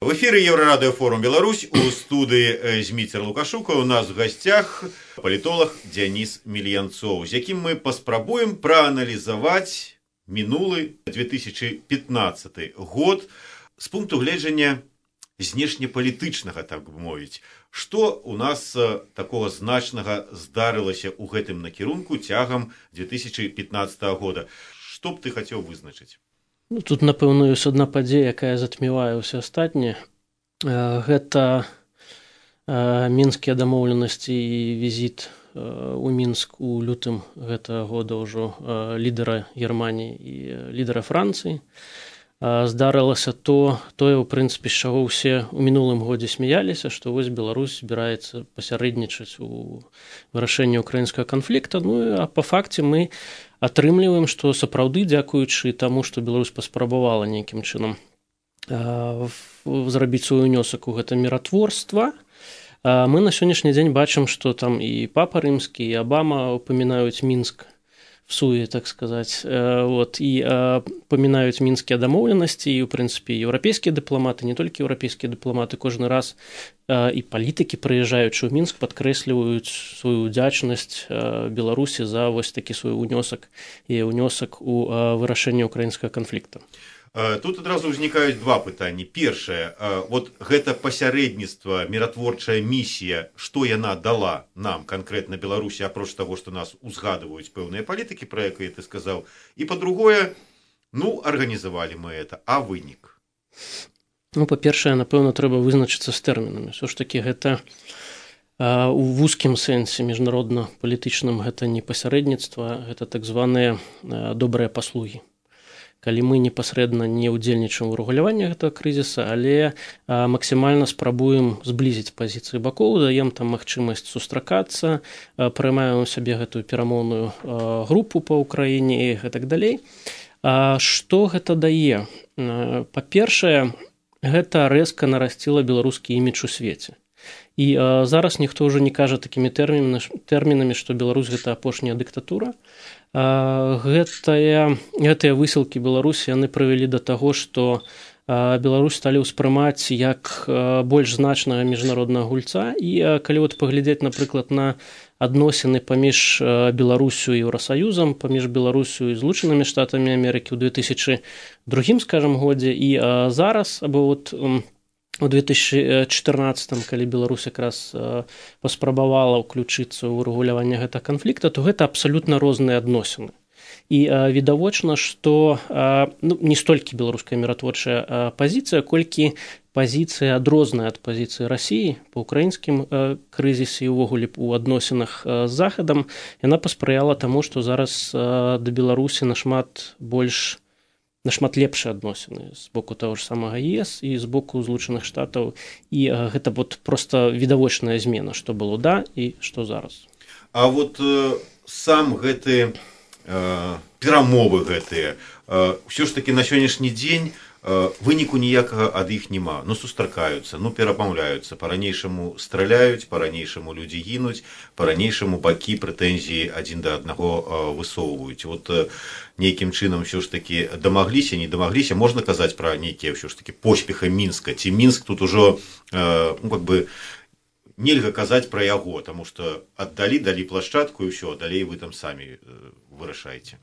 В эфире Еврорадиофорум Беларусь. У студии Змитер Лукашука. У нас в гостях политолог Дионис Мельянцов, с яким мы паспрабуем проанализовать минулый 2015 год с пункту гледжання знешнепалітычнага, так бы мовіць. Што у нас такого значнага здарылася ў гэтым накірунку цягам 2015 года? Што б ты хацеў вызначыць? Ну, тут, напэўна, ёсць адна падзея, якая затмівае ўсе астатнія. Гэта мінскія дамоўленасці і візіт у Мінск у лютым гэтага года ўжо лідара Германіі і лідара Францыі. Здарылася тое, у прынцыпе, з чаго ўсе ў мінулым годзе смяяліся, што вось Беларусь збіраецца пасярэднічаць у вырашэнні украінскага канфлікта. Ну, а па факце мы атрымліваем, што сапраўды, дзякуючы таму, што Беларусь паспрабавала нейкім чынам зрабіць свой унёсак у гэта міратворства, мы на сённяшні дзень бачым, што там і Папа Рымскі, і Абама упамінаюць Мінск в суе, так сказать, і памінаюць мінскія дамоўленасці, і, у прынцыпе, еўрапейскія дыпламаты, не толькі еўрапейскія дыпламаты, кожны раз і палітыкі, прыязджаючы ў Мінск, падкрэсліваюць сваю ўдзячнасць Беларусі за вось такі свой унёсак і унёсак у вырашэнне украінскага канфлікта. Тут адразу ўзнікаюць два пытанні. Першае, вот гэта пасярэдніцтва, міратворчая місія, што яна дала нам, канкрэтна Беларусі, апроч таго, што нас узгадваюць пэўныя палітыкі, пра якія ты сказаў. І па-другое, ну, арганізавалі мы это, а вынік? Ну, па-першае, напэўна, трэба вызначыцца з тэрмінамі. Усё ж такі гэта у вузкім сэнсе міжнародна-палітычным гэта не пасярэдніцтва, гэта так званыя добрыя паслугі. Калі мы непасрэдна не ўдзельнічаем у рэгуляванні гэтага крызіса, але максімальна спрабуем зблізіць пазіцыі бакоў, даем там магчымасць сустракацца, прымаем у сябе гэтую перамоўную групу па ўкраіне і гэтак далей. Што гэта дае? Па-першае, гэта рэзка нарасціла беларускі імідж у свеце. І зараз ніхто ўжо не кажа такімі тэрмінамі, што Беларусь гэта апошняя дыктатура. Гэтыя высілкі Беларусі, яны прывялі да таго, што Беларусь сталі ўспрымаць як больш значнага міжнароднага гульца. І калі вот паглядзець, напрыклад, на адносіны паміж Беларусю і Еўрасаюзам, паміж Беларусю і Злучанымі Штатамі Амерыкі ў 2002, скажам, годзе і зараз, або вот у 2014, калі Беларусь якраз паспрабавала ўключыцца ў рэгуляванне гэтага канфлікта, то гэта абсалютна розныя адносіны. І відавочна, што не столькі беларуская міратворчая пазіцыя, колькі пазіцыя адрозная ад пазіцыі Расіі па ўкраінскім крызісе і ўвогуле ў адносінах з Захадам, яна паспрыяла таму, што зараз да Беларусі нашмат лепшыя адносіны з боку таго ж самага ЕС і з боку Злучаных Штатаў. І гэта вот проста відавочная змена, што было і што зараз. А вот сам гэты перамовы гэтыя, ўсё ж такі на сённяшні дзень выніку ніякага ад іх няма. Ну, сустракаюцца, ну, перапамляюцца, па-ранейшаму страляюць, па-ранейшаму людзі гінуць, па-ранейшаму бакі прэтэнзіі адзін да аднаго высоўваюць. Вот нейкім чынам ўсё ж такі дамагліся, не дамагліся, можна казаць пра нейкія ўсё ж такі поспехи Мінска. Ці Мінск тут ужо, ну, как бы, нельга казаць пра яго, таму што далі плашчатку і ўсё, далей вы там самі вырашаеце.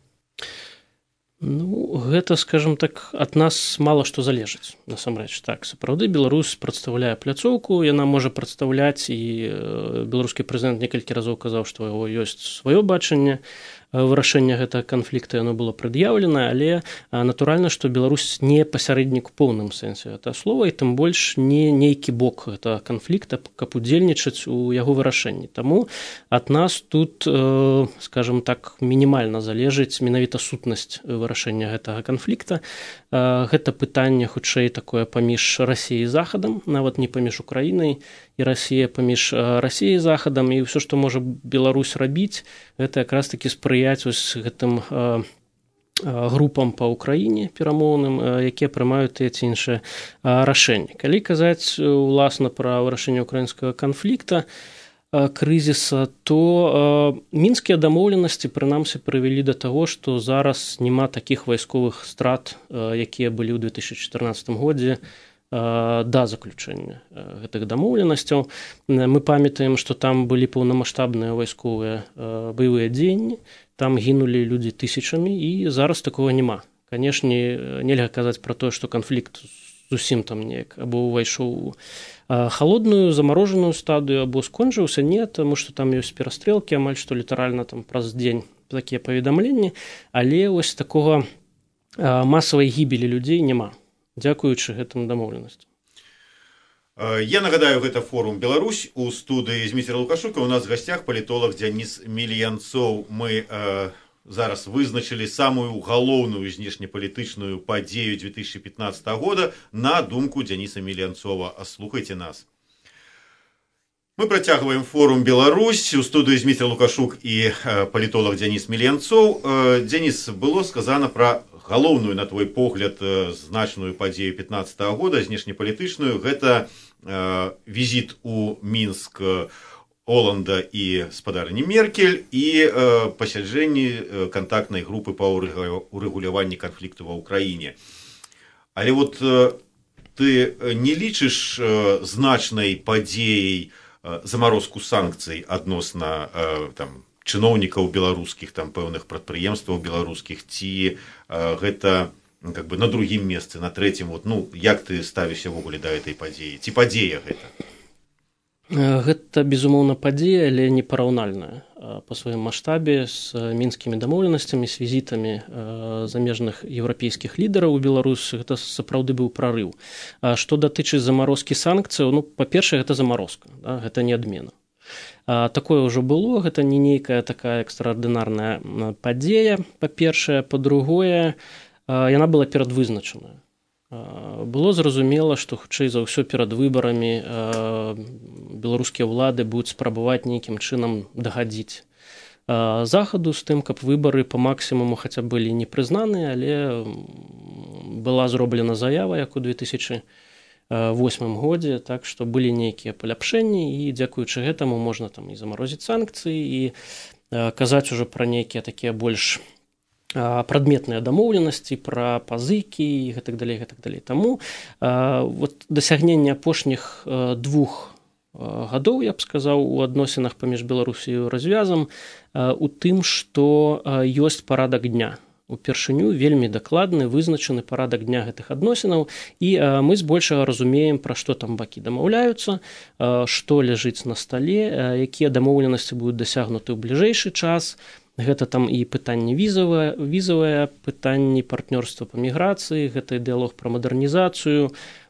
Ну, гэта, скажем так, ад нас мала што залежыць, насамрэч. Так, сапраўды, Беларусь прадстаўляе пляцоўку, яна можа прадстаўляць, і беларускі прэзідэнт некалькі разоў казаў, што яго ёсць сваё бачанне вырашэння гэтага канфлікта, яно было прад'яўлена, але натуральна, што Беларусь не пасярэднік у поўным сэнсе гэтага слова, і тым больш не нейкі бок гэтага канфлікта, каб удзельнічаць у яго вырашэнні. Таму ад нас тут, скажем так, мінімальна залежыць менавіта сутнасць вырашэння гэтага канфлікта. Гэта пытанне, хутчэй, такое паміж Расіяй і Захадам, нават не паміж Украінай і Расія, паміж Расіяй і Захадам, і ўсё, што можа Беларусь рабіць, гэта якраз такі спрыяць ось гэтым групам па ўкраіне перамоўным, якія прымаюць тыя ці іншыя рашэнні. Калі казаць уласна пра вырашэнне украінскага канфлікта, крызіса, то мінскія дамоўленасці прынамсі прывялі да таго, што зараз няма такіх вайсковых страт, якія былі ў 2014 годзе да заключэння гэтых дамоўленасцяў. Мы памятаем, што там былі паўнамаштабныя вайсковыя баявыя дзеянні, там гінулі людзі тысячамі, і зараз такога няма. Канешне, нельга казаць пра тое, што канфлікт зусім там неяк або ўвайшоў у халодную замарожаную стадыю, або скончыўся. Не, таму што там ёсць перастрэлкі, амаль што літаральна там праз дзень такія паведамленні, але вось такога масавай гібелі людзей няма, дзякуючы гэтым дамоўленасцям. Я нагадаю, гэта форум «Беларусь». У студыі Зміцер Лукашука у нас в гасцях палітолог Дзяніс Мільянцоў. Мы зараз вызначылі самую галоўную знешнепалітычную падзею 2015 года на думку Дзяніса Мільянцова. Слухайце нас. Мы працягваем форум «Беларусь». У студыі Зміцер Лукашук і палітолог Дзяніс Мільянцоў. Дзяніс, было сказана пра галоўную, на твой погляд, значную падзею 15 года, знешнепалітычную. Гэта візіт у Мінск Оланда і спадарні Меркель і пасяджэнні кантактнай групы па урэгуляванні канфлікту ва ўкраіне. Але вот ты не лічыш значнай падзеяй замарозку санкцый адносна там чыноўнікаў беларускіх, там пэўных прадпрыемстваў беларускіх, ці гэта как бы на другім месцы, на трэцім, вот, ну, як ты ставішся ввогуле да гэтай падзеі? Ці падзея гэта? Гэта, безумоўна, падзея, але непараўнальная па сваім маштабе з мінскімі дамоўленасцямі, з візітамі замежных еўрапейскіх лідараў у Беларусь. Гэта сапраўды быў прарыў. Што датычыць замарозкі санкцыяў, ну, па-першае, гэта замарозка, да? Гэта не адмена. Такое ўжо было, гэта не нейкая такая экстраардынарная падзея, па-першае. Па-другое, яна была перадвызначаная. Было зразумела, што хутчэй за ўсё перад выбарамі беларускія ўлады будуць спрабаваць нейкім чынам дагадзіць захаду з тым, каб выбары па максімуму хаця былі не прызнаныя, але была зроблена заява, як у 2008 годзе, так што былі нейкія паляпшэнні, і дзякуючы гэтаму можна там і замарозіць санкцыі, і казаць ужо пра нейкія такія больш прадметныя дамоўленасці, пра пазыкі і гэтак далей, гэтак далей. Таму вот дасягненне апошніх 2 гадоў, я б сказаў, у адносінах паміж Беларусіяй і развязам у тым, што ёсць парадак дня. Упершыню вельмі дакладны, вызначаны парадак дня гэтых адносінаў, і мы збольшага разумеем, пра што там бакі дамаўляюцца, што ляжыць на стале, якія дамоўленасці будуць дасягнуты ў бліжэйшы час. Гэта там і пытанне візавае, пытанні партнёрства па міграцыі, гэта і дыялог пра мадэрнізацыю,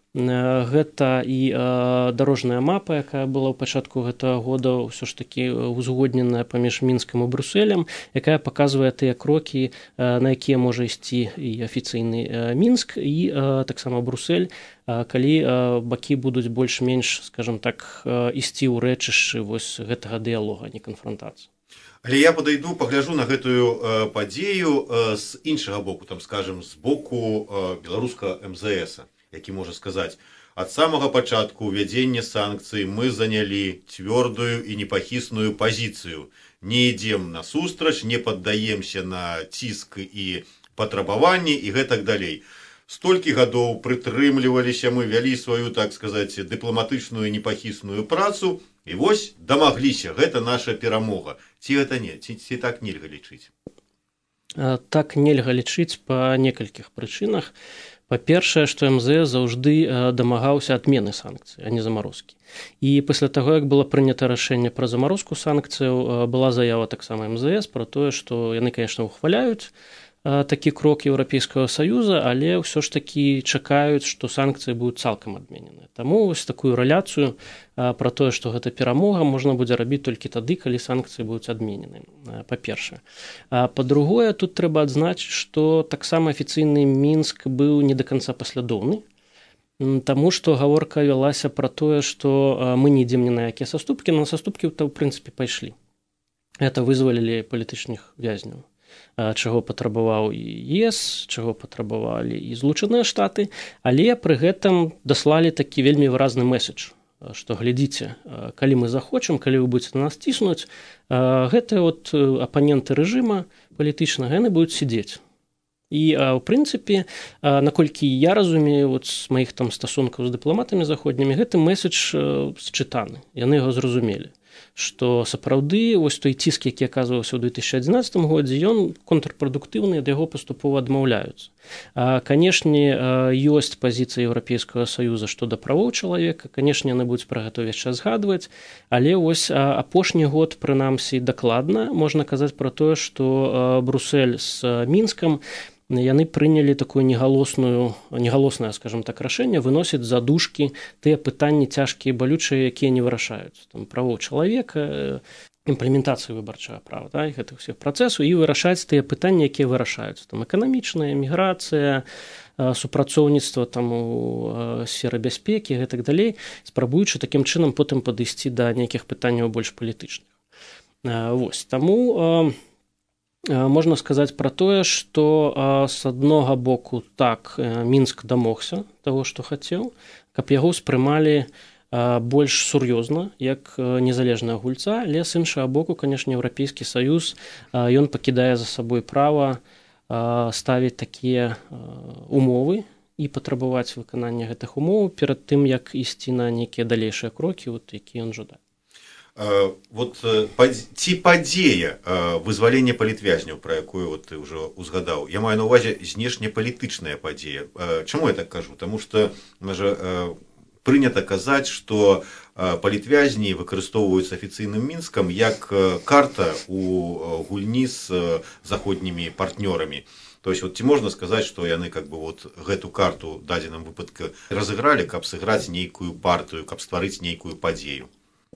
гэта і дарожная мапа, якая была ў пачатку гэтага года ўсё ж такі узгодненая паміж Мінскам і Брусэлем, якая паказвае тыя крокі, на якія можа ісці і афіцыйны Мінск, і таксама Брусэль, калі бакі будуць больш-менш, скажам так, ісці ў рэчышчы вось гэтага дыялога, не канфрантацыі. Але я падайду, пагляджу на гэтую падзею з іншага боку, там, скажем, з боку беларускага МЗС, які можа сказаць: ад самага пачатку ўвядзення санкцый мы занялі цвёрдую і непахісную пазіцыю. Не ідзем насустрач, не паддаемся на ціск і патрабаванні і гэтак далей. Столькі гадоў прытрымліваліся мы, вялі сваю, так сказаць, дыпламатычную непахісную працу, і вось дамагліся, гэта наша перамога. Ці гэта не? Ці так нельга лічыць? Так нельга лічыць па некалькіх прычынах. Па-першае, што МЗС заўжды дамагаўся адмены санкцый, а не замарозкі. І пасля таго, як было прынята рашэнне пра замарозку санкцыяў, была заява таксама МЗС пра тое, што яны, конечно, ухваляюць такі крок Еўрапейскага Саюза, але ўсё ж такі чакаюць, што санкцыі будуць цалкам адменены. Таму вось такую рэляцыю пра тое, што гэта перамога, можна будзе рабіць толькі тады, калі санкцыі будуць адменены, па-першае. Па-другое, тут трэба адзначыць, што таксама афіцыйны Мінск быў не да канца паслядоўны, таму што гаворка вялася пра тое, што мы не ідзем ні на якія саступкі, на саступкі-то, ў прынцыпе, пайшлі. Гэта вызвалілі палітычных вязняў, чаго патрабаваў і ЕС, чаго патрабавалі і Злучаныя Штаты, але пры гэтым даслалі такі вельмі выразны месседж, што глядзіце, калі мы захочам, калі вы будзеце на нас ціснуць, гэтыя от апаненты рэжыма палітычнага, яны будуць сидзець. І ў прынцыпе, наколькі я разумею з маіх там стасункаў з дыпламатамі заходнімі, гэты месседж счытаны, яны яго зразумелі, што сапраўды вось той ціск, які аказваўся ў 2011 годзе, ён контрпрадуктыўны, ад яго паступова адмаўляюцца. Канешне, ёсць пазіцыя Еўрапейскага Саюза што да правоў чалавека, канешне, яны будуць пра гэта ўвесь час згадваць, але вось апошні год, прынамсі, дакладна можна казаць пра тое, што Брусэль з Мінскам яны прынялі такое негалоснае, скажем так, рашэнне выносіць за дужкі тыя пытанні цяжкія, балючыя, якія не вырашаюцца. Там правоў чалавека, імплементацыі выбарчага права, да, гэтых усіх працэсаў, і вырашаць тыя пытанні, якія вырашаюцца. Там эканамічная, міграцыя, супрацоўніцтва там у сферы бяспекі, гэтак далей, спрабуючы такім чынам потым падысці да нейкіх пытанняў больш палітычных. Вось, таму можна сказаць пра тое, што з аднога боку так Мінск дамогся таго, што хацеў, каб яго ўспрымалі больш сур'ёзна, як незалежная гульца, але з іншага боку, канешне, Еўрапейскі Саюз, ён пакідае за сабой права ставіць такія умовы і патрабаваць выканання гэтых умоў перад тым, як ісці на нейкія далейшыя крокі, якія ён жадае. Ці падзея вызвалення палітвязняў, пра якую ты ўжо узгадаў, я маю на ўвазе знешнепалітычная падзея. Чаму я так кажу? Таму што прынята казаць, што палітвязні выкарыстоўваюцца афіцыйным Мінскам як карта у гульні з заходнімі партнёрамі. То есть, ці можна сказаць, што яны гэту карту ў дадзеным выпадку разыгралі, каб сыграць нейкую партыю, каб стварыць нейкую падзею?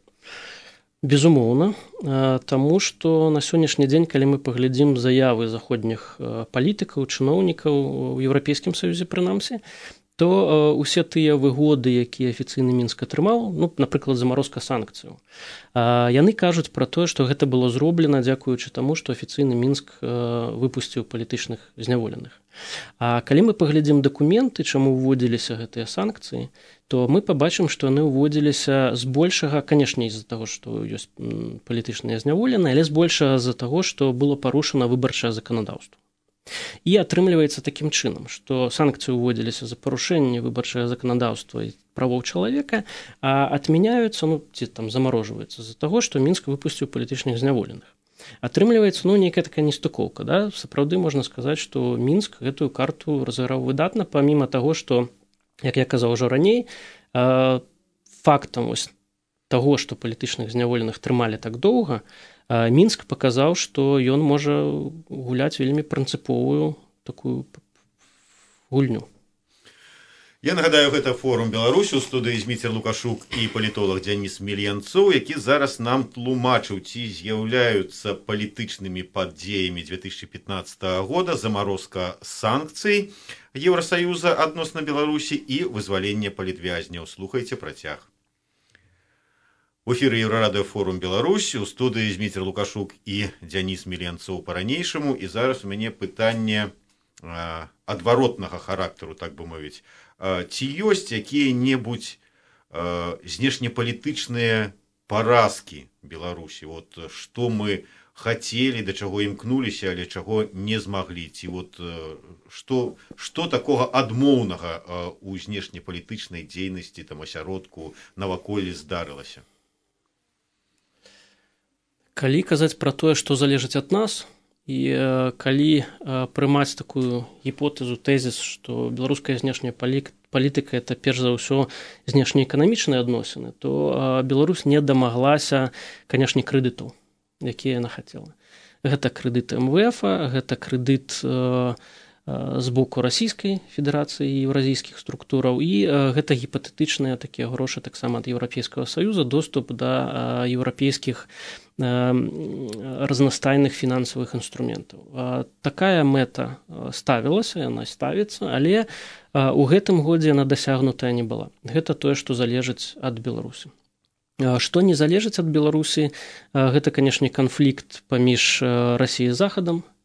Безумоўна, таму што на сённяшні дзень, калі мы паглядзім заявы заходніх палітыкаў, чыноўнікаў у Еўрапейскім Саюзе прынамсі, то усе тыя выгоды, якія афіцыйны Мінск атрымаў, напрыклад, замарозка санкцыяў, яны кажуць пра тое, што гэта было зроблена дзякуючы таму, што афіцыйны Мінск выпусціў палітычных зняволеных. А калі мы паглядзім дакументы, чаму ўводзіліся гэтыя санкцыі, то мы пабачым, што яны ўводзіліся збольшага, канешне, з-за таго, што ёсць палітычныя зняволеныя, але збольшага з-за таго, што было парушана выбарчае заканадаўства. І атрымліваецца такім чынам, што санкцыі ўводзіліся за парушэнне выбарчага заканадаўства і правоў чалавека, а адмяняюцца, ці там замарожваюцца з-за таго, што Мінск выпусціў палітычных зняволеных. Атрымліваецца, нейкая такая нестыкоўка, да? Сапраўды можна сказаць, што Мінск гэтую карту разыграў выдатна, паміма таго, што, як я казаў ужо раней, фактам таго, што палітычных зняволеных трымалі так доўга, Мінск паказаў, што ён можа гуляць вельмі прынцыповую такую гульню. Я нагадаю, гэта форум Беларусі, у студыі Зміцер Лукашук і палітолог Дзяніс Мільянцоў, які зараз нам тлумачыў, ці з'яўляюцца палітычнымі падзеямі 2015 года замарозка санкцый Еўрасаюза адносна Беларусі і вызваленне палітвязняў. Слухайце працяг. У эфіры Еўрарадыёфорум Беларусі, у студыі Зміцер Лукашук і Дзяніс Мільянцоў па-ранейшаму, і зараз у мяне пытанне адваротнага характару, так бы мовіць. Ці ёсць якія-небудзь знешнепалітычныя паразкі Беларусі? Што мы хацелі, да чаго імкнуліся, але чаго не змаглі? Ці што такога адмоўнага ў знешнепалітычнай дзейнасці, асяродку, наваколлі здарылася? Калі казаць пра тое, што залежыць ад нас, і калі прымаць такую гіпотэзу, тэзіс, што беларуская знешняя палітыка – это перш за ўсё знешнеэканамічныя адносіны, то Беларусь не дамаглася, канешне, крэдытаў, якія яна хацела. Гэта крэдыт МВФ, гэта крэдыт з боку Расійскай Федэрацыі і еўразійскіх структураў, і гэта гіпатэтычныя такія грошы таксама ад Еўрапейскага Саюза, доступ да еўрапейскіх разнастайных фінансавых інструментаў. Такая мэта ставілася, яна ставіцца, але ў гэтым годзе яна дасягнутая не была. Гэта тое, што залежыць ад Беларусі. Што не залежыць ад Беларусі, гэта, канешне, канфлікт паміж Расіяй і Захадам,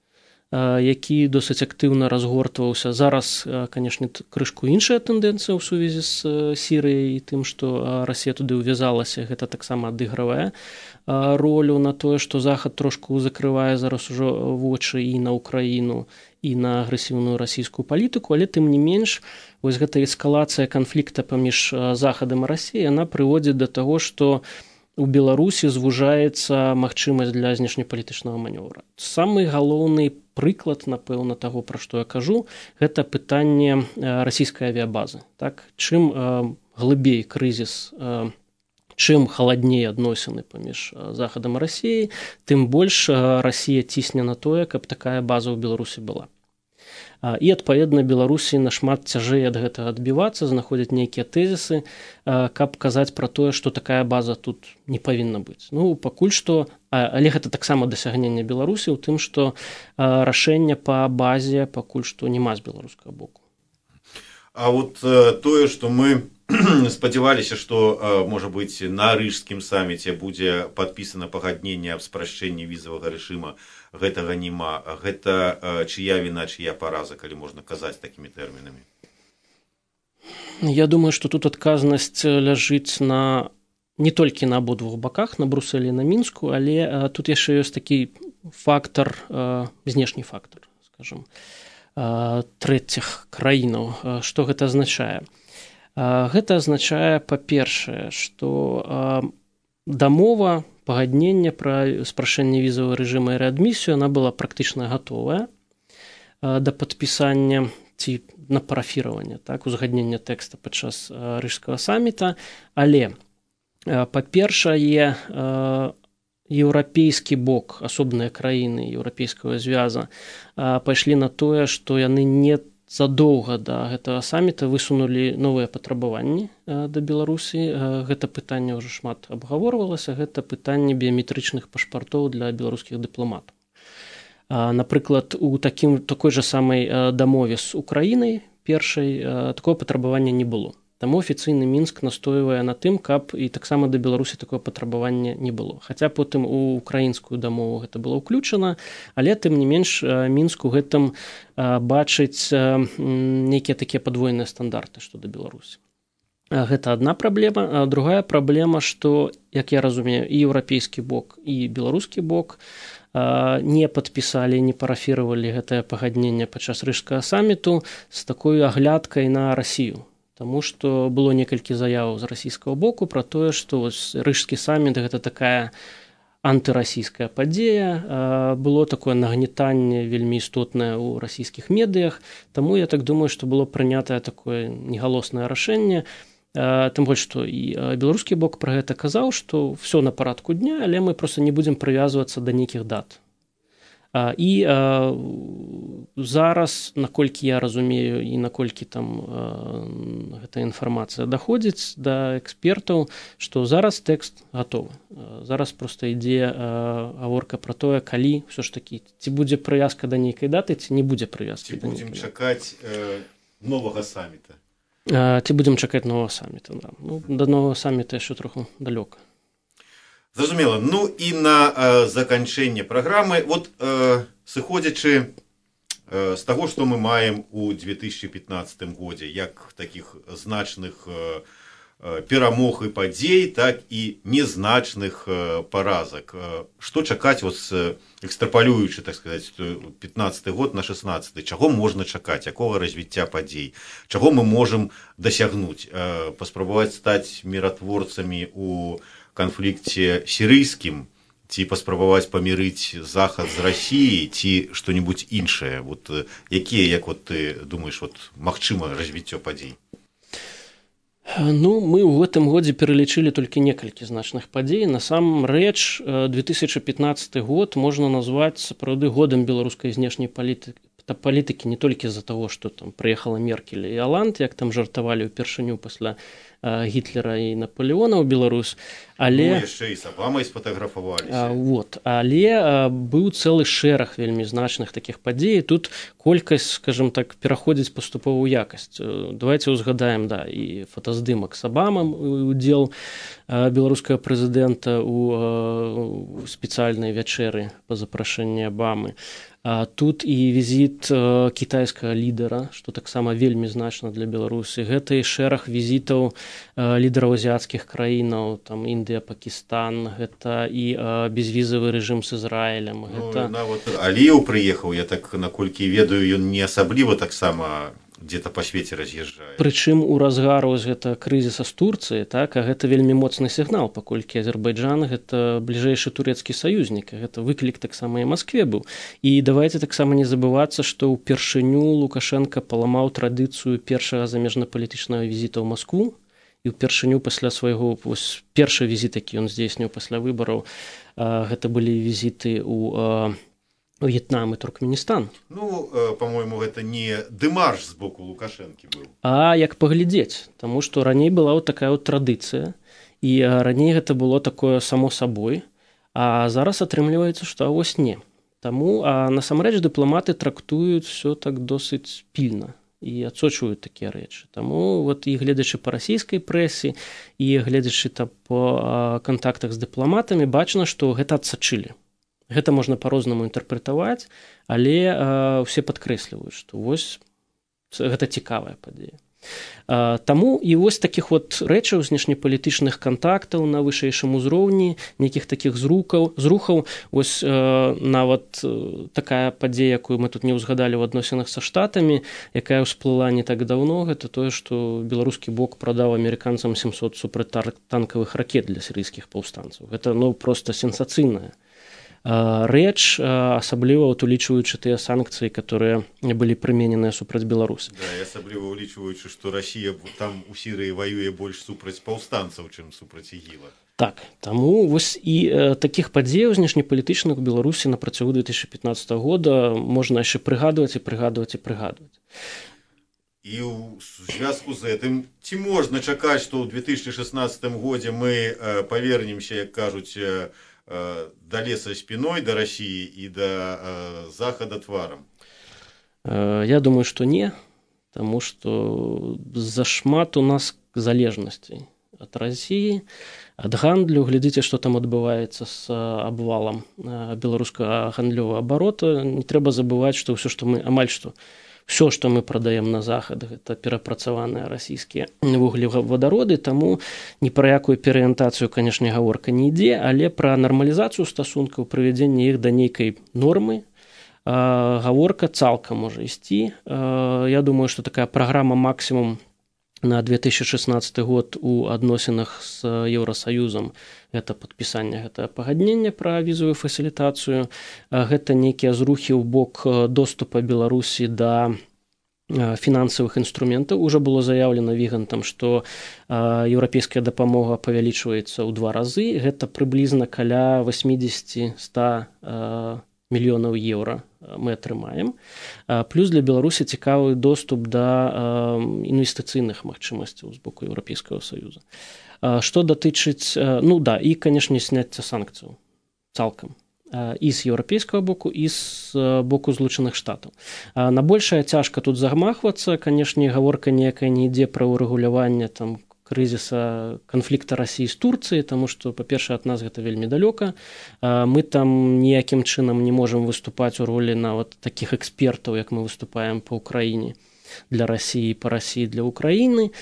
які досыць актыўна разгортваўся. Зараз, канешне, крышку іншая тэндэнцыя ў сувязі з Сірыяй і тым, што Расія туды ўвязалася, гэта таксама адыгрывае ролю на тое, што Захад трошку закрывае зараз ужо вочы і на Украіну, і на агрэсіўную расійскую палітыку, але тым не менш, вось гэта эскалацыя канфлікта паміж Захадам і Расіяй, яна прыводзіць да таго, што у Беларусі звужаецца магчымасць для знешнепалітычнага манёвра. Самы галоўны прыклад, напэўна, таго, пра што я кажу, гэта пытанне расійскай авіябазы. Так? Чым глыбей крызіс, чым халадней адносіны паміж Захадам і Расіяй, тым больш Расія цісне на тое, каб такая база ў Беларусі была. І, адпаведна, Беларусі нашмат цяжэй ад гэтага адбівацца, знаходзяць нейкія тэзісы, каб казаць пра тое, што такая база тут не павінна быць. Ну, пакуль што, але гэта таксама дасягненне Беларусі ў тым, што рашэння па базе пакуль што няма з беларускага боку. А вот тое, што мы спадзяваліся, што, можа быць, на рыжскім саміце будзе падпісана пагадненне аб спрашчэнні візавага рэжыма, гэтага няма. Гэта чыя віна, чыя параза, калі можна казаць такімі тэрмінамі? Я думаю, што тут адказнасць ляжыць не толькі на абодвух баках, на Брусэлі і на Мінску, але тут яшчэ ёсць такі фактар, знешні фактар, скажам, трэціх краінаў. Што гэта азначае? Гэта азначае, па-першае, што дамова, пагаднення пра спрашэнне візавага рэжыма і рэадмісію, она была практычна гатовая да падпісання ці на парафіраванне, так, узгаднення тэкста падчас рыжскага саміта, але, па-першае, еўрапейскі бок, асобныя краіны еўрапейскага звяза пайшлі на тое, што яны не задоўга да гэтага саміта высунулі новыя патрабаванні да Беларусі. Гэта пытанне ўжо шмат абгаворвалася, гэта пытанне біяметрычных пашпартоў для беларускіх дыпламатаў. Напрыклад, у такой жа самай дамове з Украінай першай такое патрабавання не было. Таму афіцыйны Мінск настойвае на тым, каб і таксама да Беларусі такое патрабавання не было. Хаця потым у украінскую дамову гэта было ўключана, але тым не менш Мінск у гэтым бачыць нейкія такія падвойныя стандарты што да Беларусі. Гэта адна праблема. А другая праблема, што, як я разумею, і еўрапейскі бок, і беларускі бок не падпісалі, не парафіравалі гэтае пагадненне падчас рыжскага саміту з такой аглядкай на Расію. Таму што было некалькі заяваў з расійскага боку пра тое, што рыжскі саміт гэта такая антырасійская падзея, было такое нагнетанне вельмі істотнае ў расійскіх медыях, таму я так думаю, што было прынятае такое негалоснае рашэнне, тым больш, што і беларускі бок пра гэта казаў, што ўсё на парадку дня, але мы проста не будзем прывязвацца да нейкіх дат. І зараз, наколькі я разумею і наколькі там гэта інфармацыя даходзіць да экспертаў, што зараз тэкст гатовы. Зараз проста ідзе гаворка пра тое, калі ўсё ж такі, ці будзе прывязка да нейкай даты, ці не будзе прывязкі да нейкай даты. Ці будзем чакаць новага саміта? Ці будзем чакаць новага саміта, да. Ну, да новага саміта яшчэ троху далёка. Зразумела. Ну і на заканчэнне праграмы, вот сыходзячы з таго, што мы маем у 2015 годзе, як такіх значных перамог і падзей, так і незначных паразак. Што чакаць, вот, экстрапалюючы, так сказаць, 15 год на 16, чаго можна чакаць, якога развіцця падзей, чаго мы можам дасягнуць, паспрабаваць стаць міратворцамі у канфлікце сірыйскім, ці паспрабаваць памірыць Захад з Расіяй, ці што-небудзь іншае. Вот, якія, як вот ты думаеш, вот, магчыма развіццё падзей? Ну, мы ў гэтым годзе пералічылі толькі некалькі значных падзей. Насамрэч, 2015 год можна назваць сапраўды годам беларускай знешняй палітыкі не толькі з-за таго, што там прыехала Меркель і Аланд, як там жартавалі ўпершыню пасля Гітлера і Наполеона ў Беларусь, але... Ну, яшчэ і з Абамай сфотаграфаваліся. Вот. Але быў цэлы шэраг вельмі значных такіх падзей. Тут колькасць, скажем так, пераходзіць паступова ў якасць. Давайте узгадаем, да, і фотаздымак з Абамам, удзел беларускага прэзідэнта ў спецыяльнай вячэры па запрашэнні Абамы. Тут і візіт кітайскага лідара, што таксама вельмі значна для Беларусі. Гэта і шэраг візітаў лідараў азіяцкіх краінаў, там Індыя, Пакістан, гэта і безвізавы рэжым з Ізраілем. Гэта... Нават Аліеў прыехаў, я так наколькі ведаю, ён не асабліва таксама где-то по свеце раз'язджае. Прычым у разгар гэта крызіса з Турцыі, так, а гэта вельмі моцны сігнал, паколькі Азербайджан гэта бліжэйшы турэцкі саюзнік, гэта выклік таксама і Маскве быў. І давайце таксама не забывацца, што ўпершыню Лукашенка паламаў традыцыю першага замежнапалітычнага візіта ў Маскву, і ўпершыню пасля свайго першы візіт, які ён здзейсніў пасля выбараў, гэта былі візіты ў В'етнам і Туркменістан. По-моему, гэта не дэмарш з боку Лукашэнкі быў. А як паглядзець, таму што раней была такая традыцыя, і раней гэта было такое само сабой, а зараз атрымліваецца, што вось не. Таму насамрэч дыпламаты трактуюць все так досыць пільна і адсочваюць такія рэчы. Таму і гледзячы па расійскай прэсе, і гледзячы па кантактах з дыпламатамі, бачна, што гэта адсачылі. Гэта можна па-рознаму інтэрпрэтаваць, але ўсе падкрэсліваюць, што вось гэта цікавая падзея. Таму і вось такіх рэчаў, знешнепалітычных кантактаў на вышэйшым узроўні, нейкіх такіх зрухаў, вось нават такая падзея, якую мы тут не ўзгадалі ў адносінах са Штатамі, якая ўсплыла не так даўно, гэта тое, што беларускі бок прадаў амерыканцам 700 супрацьтанкавых ракет для сірыйскіх паўстанцаў. Гэта проста сенсацыйная рэч, асабліва улічваючы тыя санкцыі, которые былі прымененыя супраць Беларусі. Да, і асабліва улічваючы, што Расія там у Сірыі ваюе больш супраць паўстанцаў, чым супраць ІГІЛа. Так, таму вось і такіх падзеяў знешнепалітычных у Беларусі на працягу 2015 года можна яшчэ прыгадваць і прыгадваць і прыгадваць. І ў звязку з гэтым, ці можна чакаць, што ў 2016 годзе мы павернемся, як кажуць, да леса спиной, до России и до Захода тваром? Я думаю, что не, потому что зашмат у нас залежностей от России, от гандлю. Глядите, что там адбываецца с обвалом беларускага гандлёвага оборота. Не трэба забывать, что все, что мы, амаль что все, што мы прадаем на захад, гэта перапрацаваныя расійскія вуглевадароды, таму ні пра якую перарыентацыю, канешне, гаворка не ідзе, але пра нармалізацыю стасункаў, прывядзенне іх да нейкай нормы гаворка цалкам можа ісці. Я думаю, што такая праграма максімум на 2016 год у адносінах з Еўрасаюзам гэта падпісанне гэтага пагаднення пра візавую фасілітацыю, гэта нейкія зрухі ў бок доступа Беларусі да фінансавых інструментаў. Ужо было заяўлена Вігантам, што еўрапейская дапамога павялічваецца ў 2 разы, гэта прыблізна каля 80-100 мільёнаў еўра мы атрымаем. Плюс для Беларусі цікавы доступ да інвестыцыйных магчымасцяў з боку Еўрапейскага Саюза. Што датычыць, і, канешне, сняцця санкцыяў цалкам і з еўрапейскага боку, і з боку Злучаных Штатаў. На большая цяжка тут загмахвацца, канешне, гаворка ніякая не ідзе пра ўрэгуляванне там крызіса канфлікта Расіі з Турцыяй, таму што, па-першае, ад нас гэта вельмі далёка. Мы там ніякім чынам не можам выступаць у ролі нават такіх экспертаў, як мы выступаем па Ўкраіне для Расіі, па Расіі для Ўкраіны.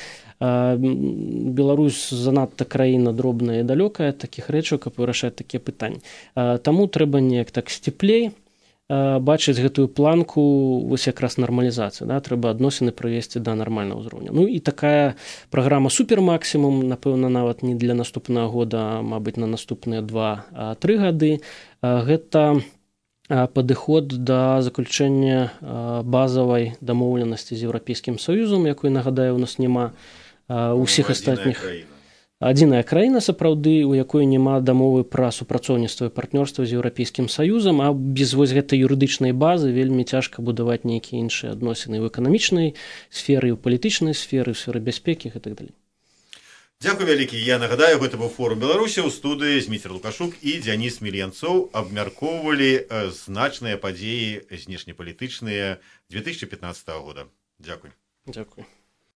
Беларусь занадта краіна дробная і далёкая такіх рэчаў, каб вырашаць такія пытанні. Таму трэба неяк так сціплей бачыць гэтую планку, вось якраз нармалізацыю, трэба адносіны прывесці да нармальнага ўзроўня. І такая праграма супермаксімум, напэўна, нават не для наступнага года, а, мабыць, на наступныя 2-3 гады, гэта падыход да заключэння базавай дамоўленасці з Еўрапейскім Саюзам, якой, нагадаю, у нас няма ўсіх астатніх. Адзіная краіна, сапраўды, у якой няма дамовы пра супрацоўніцтва і партнёрства з Еўрапейскім Саюзам, а без вось гэтай юрыдычнай базы вельмі цяжка будаваць нейкія іншыя адносіны ў эканамічнай сферы, ў палітычнай сферы, ў сферы бяспекі і так далей. Дзякуй вялікі. Я нагадаю, гэта быў форум Беларусі. У студыі Зміцер Лукашук і Дзяніс Мільянцоў абмяркоўвалі значныя падзеі знешнепалітычныя 2015 года. Дзякуй. Дзякуй.